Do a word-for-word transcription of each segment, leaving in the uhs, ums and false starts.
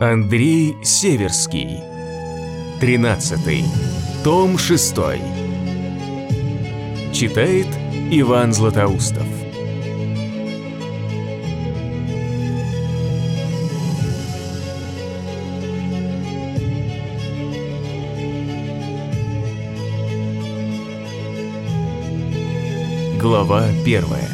Андрей Северский. Тринадцатый. Том шестой. Читает Иван Златоустов. Глава первая.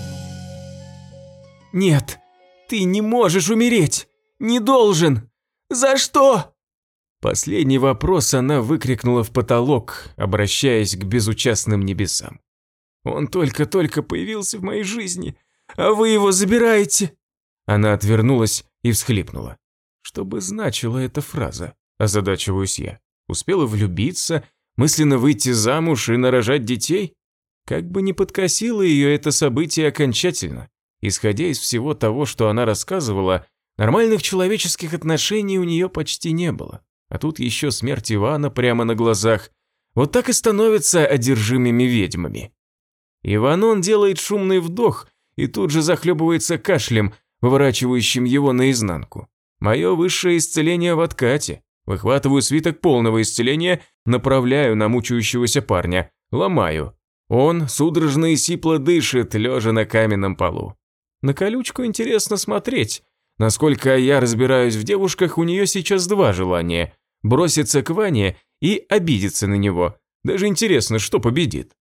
«Нет, ты не можешь умереть! Не должен! За что?» Последний вопрос она выкрикнула в потолок, обращаясь к безучастным небесам. «Он только-только появился в моей жизни, а вы его забираете!» Она отвернулась и всхлипнула. Что бы значила эта фраза? Озадачиваюсь я. Успела влюбиться, мысленно выйти замуж и нарожать детей? Как бы ни подкосило ее это событие окончательно. Исходя из всего того, что она рассказывала, нормальных человеческих отношений у нее почти не было. А тут еще смерть Ивана прямо на глазах. Вот так и становятся одержимыми ведьмами. Иванон делает шумный вдох и тут же захлебывается кашлем, выворачивающим его наизнанку. Мое высшее исцеление в откате. Выхватываю свиток полного исцеления, направляю на мучающегося парня, ломаю. Он судорожно и сипло дышит, лежа на каменном полу. На колючку интересно смотреть. Насколько я разбираюсь в девушках, у нее сейчас два желания – броситься к Ване и обидеться на него. Даже интересно, что победит.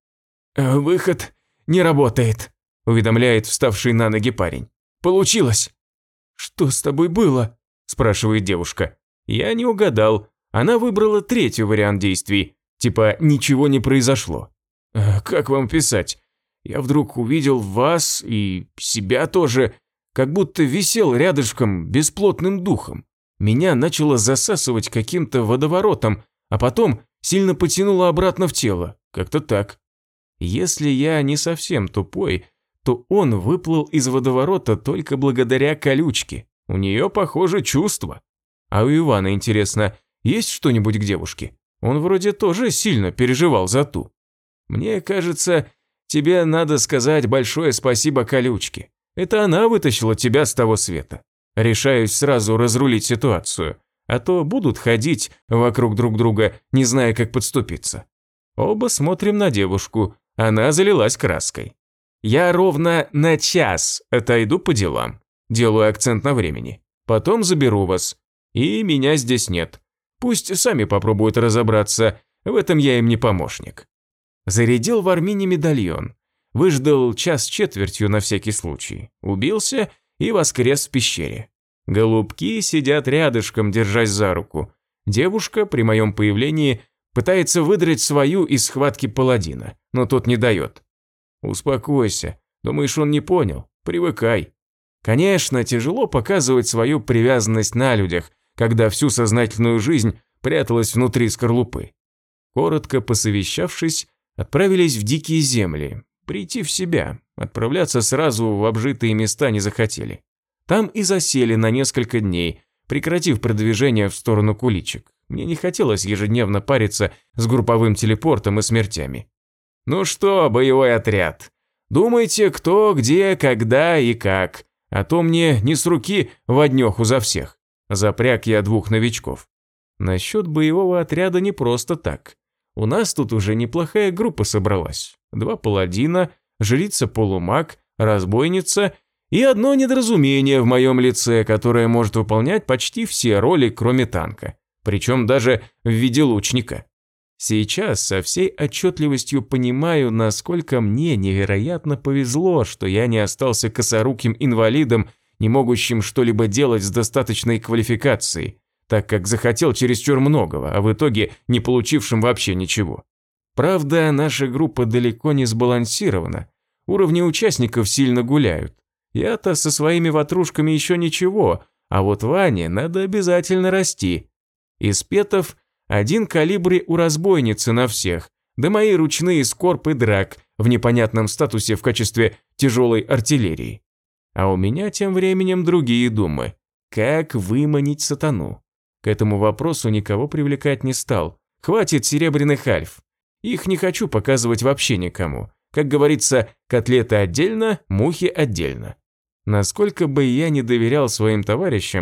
«Выход не работает», – уведомляет вставший на ноги парень. «Получилось». «Что с тобой было?» – спрашивает девушка. Я не угадал. Она выбрала третий вариант действий. Типа ничего не произошло. «Как вам писать? Я вдруг увидел вас и себя тоже, как будто висел рядышком бесплотным духом. Меня начало засасывать каким-то водоворотом, а потом сильно потянуло обратно в тело. Как-то так. Если я не совсем тупой, то он выплыл из водоворота только благодаря колючке. У нее, похоже, чувства. А у Ивана, интересно, есть что-нибудь к девушке? Он вроде тоже сильно переживал за ту. Мне кажется, тебе надо сказать большое спасибо колючке. Это она вытащила тебя с того света. Решаюсь сразу разрулить ситуацию, а то будут ходить вокруг друг друга, не зная, как подступиться. Оба смотрим на девушку, она залилась краской. Я ровно на час отойду по делам, делаю акцент на времени. Потом заберу вас. И меня здесь нет. Пусть сами попробуют разобраться, в этом я им не помощник. Зарядил в Армине медальон. Выждал час с четвертью на всякий случай. Убился и воскрес в пещере. Голубки сидят рядышком, держась за руку. Девушка при моем появлении пытается выдрать свою из схватки паладина, но тот не дает. Успокойся. Думаешь, он не понял? Привыкай. Конечно, тяжело показывать свою привязанность на людях, когда всю сознательную жизнь пряталась внутри скорлупы. Коротко посовещавшись, отправились в дикие земли, прийти в себя, отправляться сразу в обжитые места не захотели. Там и засели на несколько дней, прекратив продвижение в сторону куличек. Мне не хотелось ежедневно париться с групповым телепортом и смертями. Ну что, боевой отряд, думайте, кто, где, когда и как, а то мне не с руки в однеху за всех. Запряг я двух новичков. Насчет боевого отряда не просто так. У нас тут уже неплохая группа собралась. Два паладина, жрица-полумаг, разбойница и одно недоразумение в моем лице, которое может выполнять почти все роли, кроме танка. Причем даже в виде лучника. Сейчас со всей отчетливостью понимаю, насколько мне невероятно повезло, что я не остался косоруким инвалидом, не могущим что-либо делать с достаточной квалификацией, так как захотел чересчур многого, а в итоге не получившим вообще ничего. Правда, наша группа далеко не сбалансирована, уровни участников сильно гуляют. Я-то со своими ватрушками еще ничего, а вот Ване надо обязательно расти. Из петов один калибри у разбойницы на всех, да мои ручные скорб и драк в непонятном статусе в качестве тяжелой артиллерии. А у меня тем временем другие думы. Как выманить сатану? К этому вопросу никого привлекать не стал. Хватит серебряных альф. Их не хочу показывать вообще никому. Как говорится, котлеты отдельно, мухи отдельно. Насколько бы я не доверял своим товарищам,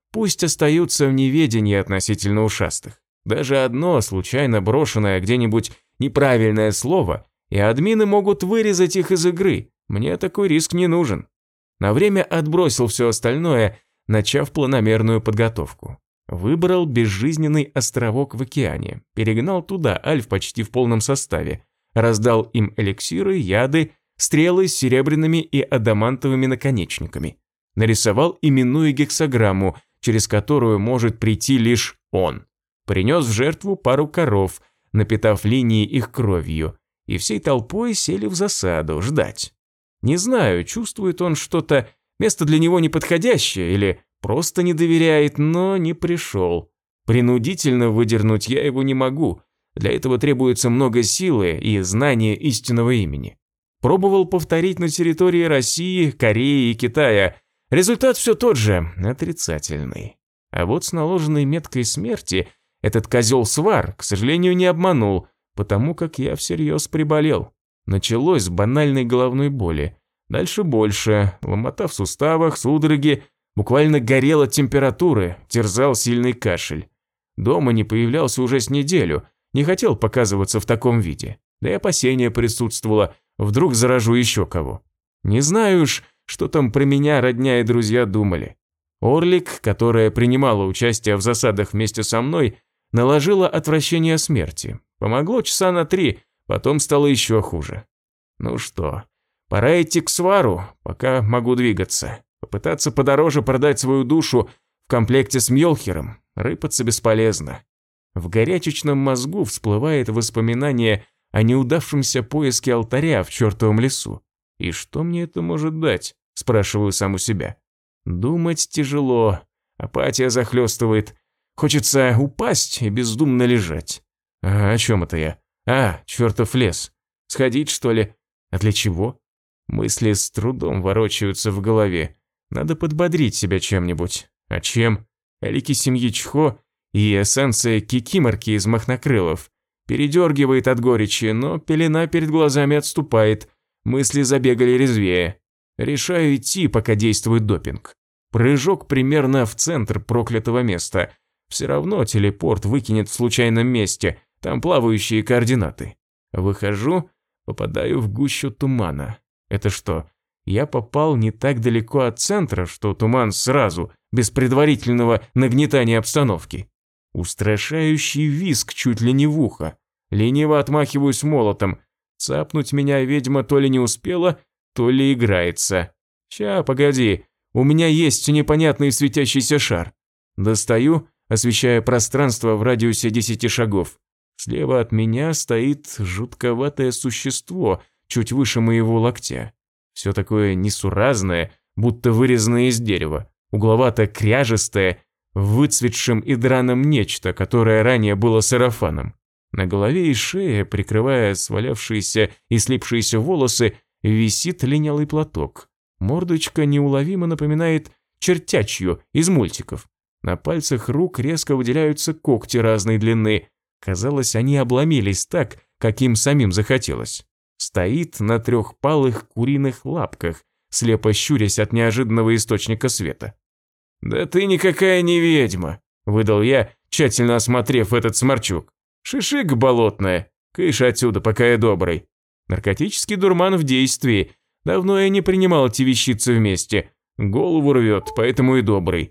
пусть остаются в неведении относительно ушастых. Даже одно случайно брошенное где-нибудь неправильное слово, и админы могут вырезать их из игры. Мне такой риск не нужен. На время отбросил все остальное, начав планомерную подготовку. Выбрал безжизненный островок в океане, перегнал туда альф почти в полном составе, раздал им эликсиры, яды, стрелы с серебряными и адамантовыми наконечниками. Нарисовал именную гексаграмму, через которую может прийти лишь он. Принес в жертву пару коров, напитав линии их кровью, и всей толпой сели в засаду ждать. Не знаю, чувствует он что-то, место для него неподходящее или просто не доверяет, но не пришел. Принудительно выдернуть я его не могу, для этого требуется много силы и знания истинного имени. Пробовал повторить на территории России, Кореи и Китая, результат все тот же, отрицательный. А вот с наложенной меткой смерти этот козел Свар, к сожалению, не обманул, потому как я всерьез приболел. Началось с банальной головной боли. Дальше больше, ломота в суставах, судороги, буквально горел от температуры, терзал сильный кашель. Дома не появлялся уже с неделю, не хотел показываться в таком виде. Да и опасение присутствовало, вдруг заражу еще кого. Не знаю уж, что там про меня родня и друзья думали. Орлик, которая принимала участие в засадах вместе со мной, наложила отвращение смерти. Помогло часа на три, потом стало еще хуже. Ну что, пора идти к Свару, пока могу двигаться. Попытаться подороже продать свою душу в комплекте с Мьёлхиром, рыпаться бесполезно. В горячечном мозгу всплывает воспоминание о неудавшемся поиске алтаря в чертовом лесу. И что мне это может дать? Спрашиваю сам у себя. Думать тяжело, апатия захлестывает. Хочется упасть и бездумно лежать. А о чем это я? А, чертов лес. Сходить, что ли? А для чего? Мысли с трудом ворочаются в голове. Надо подбодрить себя чем-нибудь. А чем? Элики семьи Чхо и эссенция кикиморки из махнокрылов. Передергивает от горечи, но пелена перед глазами отступает. Мысли забегали резвее. Решаю идти, пока действует допинг. Прыжок примерно в центр проклятого места. Все равно телепорт выкинет в случайном месте, там плавающие координаты. Выхожу, попадаю в гущу тумана. Это что, я попал не так далеко от центра, что туман сразу, без предварительного нагнетания обстановки? Устрашающий визг чуть ли не в ухо. Лениво отмахиваюсь молотом. Цапнуть меня ведьма то ли не успела, то ли играется. Ща, погоди, у меня есть непонятный светящийся шар. Достаю, освещая пространство в радиусе десяти шагов. Слева от меня стоит жутковатое существо, чуть выше моего локтя. Все такое несуразное, будто вырезанное из дерева, угловато-кряжестое, в выцветшем и драном нечто, которое ранее было сарафаном. На голове и шее, прикрывая свалявшиеся и слипшиеся волосы, висит линялый платок. Мордочка неуловимо напоминает чертячью из мультиков. На пальцах рук резко выделяются когти разной длины. Казалось, они обломились так, как им самим захотелось. Стоит на трехпалых куриных лапках, слепо щурясь от неожиданного источника света. «Да ты никакая не ведьма», – выдал я, тщательно осмотрев этот сморчок. «Шишига болотная, кыш отсюда, пока я добрый. Наркотический дурман в действии. Давно я не принимал эти вещицы вместе. Голову рвет, поэтому и добрый».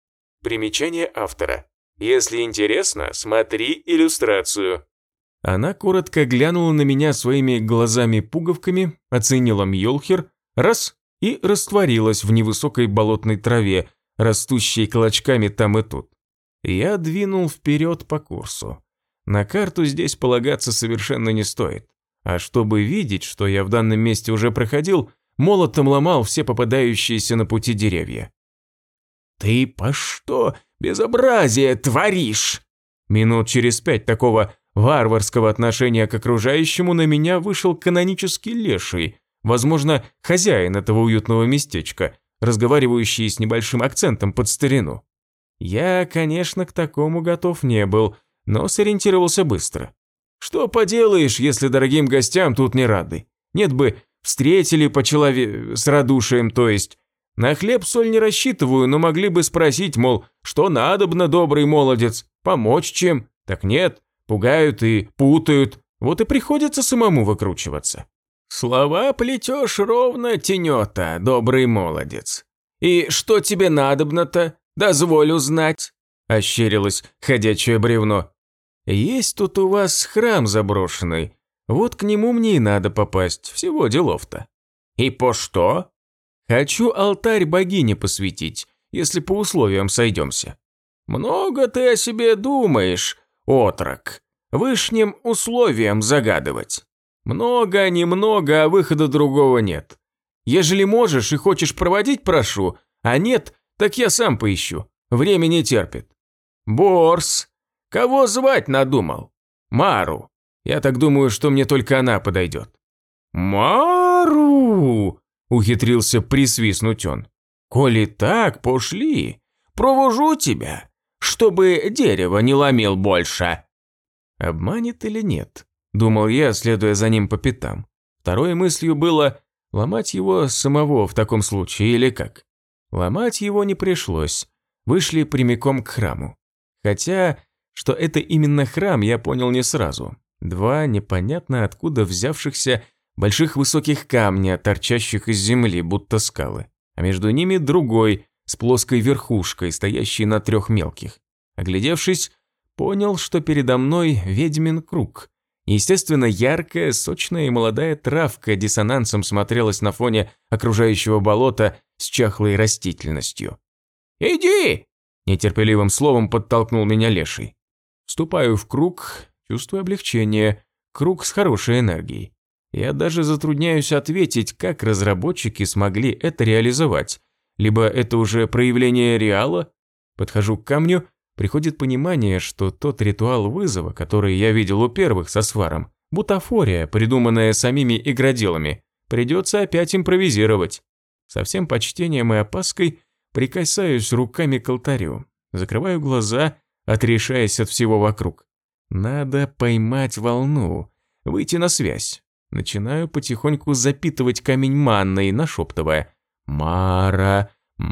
Примечание автора. Если интересно, смотри иллюстрацию. Она коротко глянула на меня своими глазами-пуговками, оценила Мьёлхир, раз, и растворилась в невысокой болотной траве, растущей клочками там и тут. Я двинул вперед по курсу. На карту здесь полагаться совершенно не стоит. А чтобы видеть, что я в данном месте уже проходил, молотом ломал все попадающиеся на пути деревья. «Ты по что безобразие творишь?» Минут через пять такого варварского отношения к окружающему на меня вышел канонический леший, возможно, хозяин этого уютного местечка, разговаривающий с небольшим акцентом под старину. Я, конечно, к такому готов не был, но сориентировался быстро. Что поделаешь, если дорогим гостям тут не рады? Нет бы встретили по человеку с радушием, то есть. На хлеб-соль не рассчитываю, но могли бы спросить, мол, что надобно, добрый молодец, помочь чем? Так нет, пугают и путают, вот и приходится самому выкручиваться. Слова плетешь ровно, тенета, добрый молодец. И что тебе надобно-то, дозволь узнать? Ощерилось ходячее бревно. Есть тут у вас храм заброшенный, вот к нему мне и надо попасть, всего делов-то. И по что? Хочу алтарь богине посвятить, если по условиям сойдемся. Много ты о себе думаешь, отрок. Вышним условиям загадывать. Много, немного, а выхода другого нет. Ежели можешь и хочешь проводить, прошу, а нет, так я сам поищу. Время не терпит. Борс, кого звать надумал? Мару. Я так думаю, что мне только она подойдет. Мару! Ухитрился присвистнуть он. Коли так, пошли. Провожу тебя, чтобы дерево не ломил больше. Обманет или нет? Думал я, следуя за ним по пятам. Второй мыслью было ломать его самого в таком случае или как. Ломать его не пришлось. Вышли прямиком к храму. Хотя, что это именно храм, я понял не сразу. Два непонятно откуда взявшихся больших высоких камня, торчащих из земли, будто скалы. А между ними другой, с плоской верхушкой, стоящий на трех мелких. Оглядевшись, понял, что передо мной ведьмин круг. Естественно, яркая, сочная и молодая травка диссонансом смотрелась на фоне окружающего болота с чахлой растительностью. «Иди!» – нетерпеливым словом подтолкнул меня леший. Вступаю в круг, чувствую облегчение, круг с хорошей энергией. Я даже затрудняюсь ответить, как разработчики смогли это реализовать. Либо это уже проявление реала? Подхожу к камню, приходит понимание, что тот ритуал вызова, который я видел у первых со сваром, бутафория, придуманная самими игроделами, придется опять импровизировать. Со всем почтением и опаской прикасаюсь руками к алтарю, закрываю глаза, отрешаясь от всего вокруг. Надо поймать волну, выйти на связь. Начинаю потихоньку запитывать камень манной, нашептывая «Мара,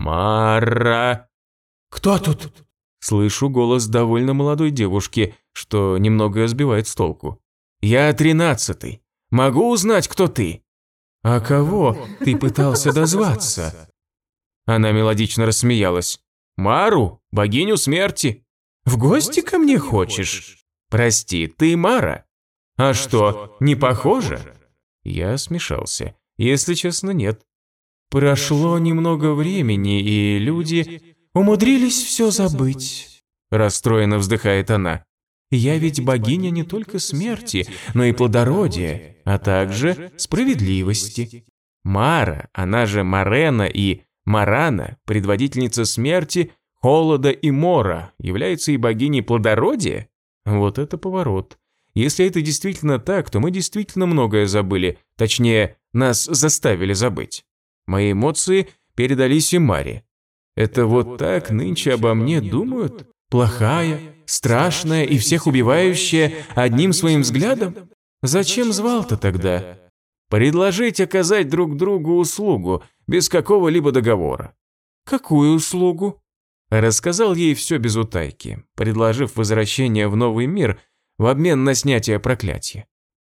Мара». «Кто тут?» Слышу голос довольно молодой девушки, что немного сбивает с толку. «Я тринадцатый. Могу узнать, кто ты?» «А кого ты пытался дозваться?» Она мелодично рассмеялась. «Мару, богиню смерти». «В гости ко мне хочешь?» «Прости, ты Мара?» «А что, не похоже?» Я смешался. Если честно, нет. «Прошло немного времени, и люди умудрились все забыть», – расстроенно вздыхает она. «Я ведь богиня не только смерти, но и плодородия, а также справедливости. Мара, она же Марена и Марана, предводительница смерти, холода и мора, является и богиней плодородия? Вот это поворот. Если это действительно так, то мы действительно многое забыли, точнее, нас заставили забыть. Мои эмоции передались и Маре. Это вот так нынче обо мне думают? Плохая, страшная и всех убивающая одним своим взглядом? Зачем звал-то тогда? Предложить оказать друг другу услугу, без какого-либо договора. Какую услугу? Рассказал ей все без утайки, предложив возвращение в новый мир в обмен на снятие проклятия.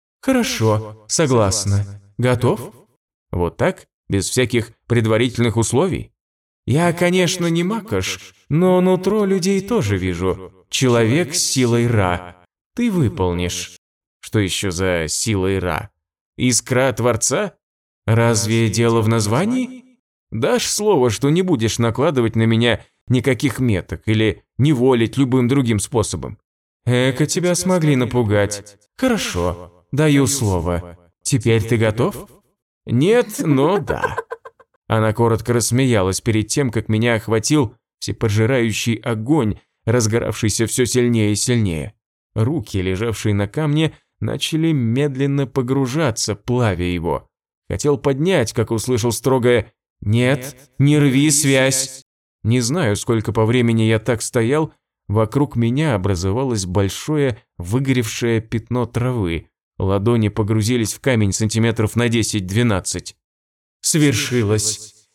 Хорошо, согласна. Готов? Вот так, без всяких предварительных условий? Я, конечно, не макаш, но нутро людей тоже вижу. Человек с силой Ра. Ты выполнишь. Что еще за силой Ра? Искра Творца? Разве дело в названии? Дашь слово, что не будешь накладывать на меня никаких меток или неволить любым другим способом? Эко тебя смогли напугать. Хорошо, даю слово. Теперь ты готов? Нет, но да. Она коротко рассмеялась перед тем, как меня охватил всепожирающий огонь, разгоравшийся все сильнее и сильнее. Руки, лежавшие на камне, начали медленно погружаться, плавя его. Хотел поднять, как услышал строгое «Нет, не рви связь». Не знаю, сколько по времени я так стоял, вокруг меня образовалось большое выгоревшее пятно травы. Ладони погрузились в камень сантиметров на десять-двенадцать. «Свершилось.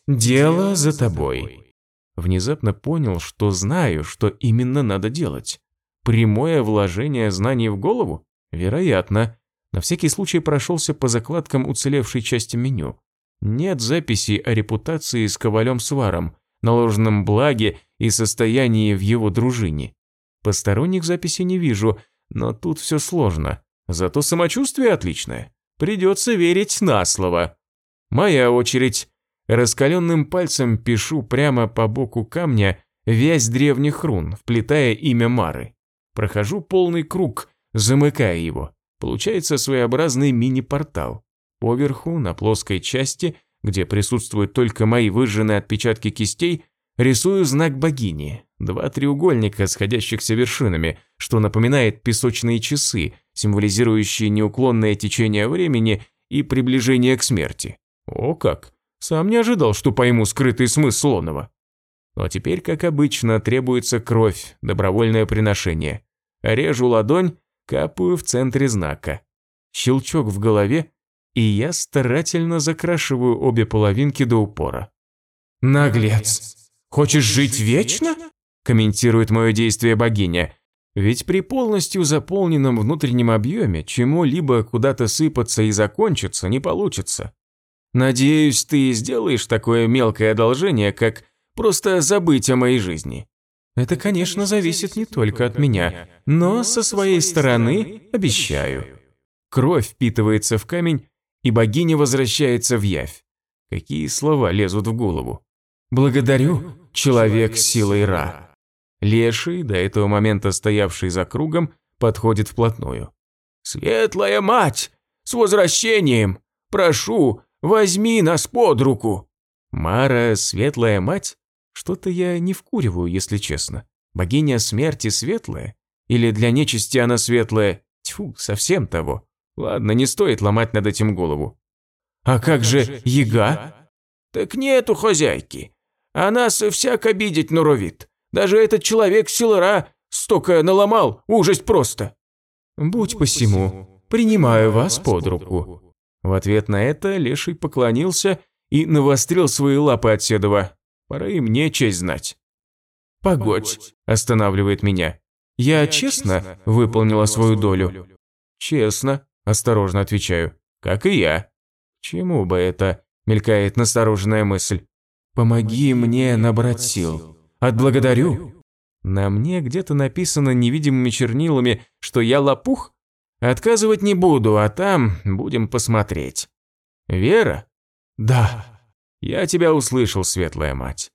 Дело за тобой. Внезапно понял, что знаю, что именно надо делать. Прямое вложение знаний в голову? Вероятно. На всякий случай прошелся по закладкам уцелевшей части меню. Нет записи о репутации с Ковалем Сваром, наложенном благе и состоянии в его дружине. Посторонних записей не вижу, но тут все сложно. Зато самочувствие отличное. Придется верить на слово. Моя очередь. Раскаленным пальцем пишу прямо по боку камня вязь древних рун, вплетая имя Мары. Прохожу полный круг, замыкая его. Получается своеобразный мини-портал. Поверху, на плоской части, где присутствуют только мои выжженные отпечатки кистей, рисую знак богини. Два треугольника, сходящихся вершинами, что напоминает песочные часы, символизирующие неуклонное течение времени и приближение к смерти. О как! Сам не ожидал, что пойму скрытый смысл слонова. Но теперь, как обычно, требуется кровь, добровольное приношение. Режу ладонь, капаю в центре знака. Щелчок в голове, и я старательно закрашиваю обе половинки до упора. «Наглец! Хочешь жить вечно?» – комментирует мое действие богиня. Ведь при полностью заполненном внутреннем объеме чему-либо куда-то сыпаться и закончиться не получится. Надеюсь, ты сделаешь такое мелкое одолжение, как просто забыть о моей жизни. Это, конечно, зависит не только от меня, но со своей стороны обещаю. Кровь впитывается в камень, и богиня возвращается в явь. Какие слова лезут в голову? Благодарю, человек с силой Ра. Леший, до этого момента стоявший за кругом, подходит вплотную. «Светлая мать! С возвращением! Прошу, возьми нас под руку!» Мара, светлая мать? Что-то я не вкуриваю, если честно. Богиня смерти светлая? Или для нечисти она светлая? Тьфу, совсем того. Ладно, не стоит ломать над этим голову. А как же яга? Так нету хозяйки. Она всяк обидеть норовит. Даже этот человек силара столько наломал, ужасть просто. Будь посему, принимаю вас под руку. В ответ на это Леший поклонился и навострил свои лапы от Седова. Пора и мне честь знать. «Погодь», – останавливает меня. «Я честно выполнила свою долю?» «Честно», – осторожно отвечаю. «Как и я». «Чему бы это?» – мелькает настороженная мысль. «Помоги мне набрать сил. Отблагодарю». На мне где-то написано невидимыми чернилами, что я лопух? Отказывать не буду, а там будем посмотреть. Вера? Да. Я тебя услышал, светлая мать.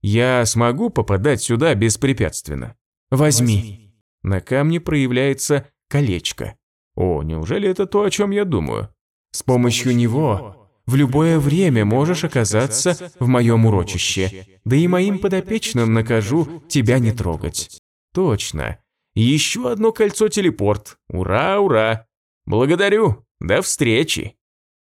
Я смогу попадать сюда беспрепятственно. Возьми. На камне проявляется колечко. О, неужели это то, о чем я думаю? С помощью него в любое время можешь оказаться в моем урочище, да и моим подопечным накажу тебя не трогать. Точно. Еще одно кольцо-телепорт. Ура, ура. Благодарю. До встречи.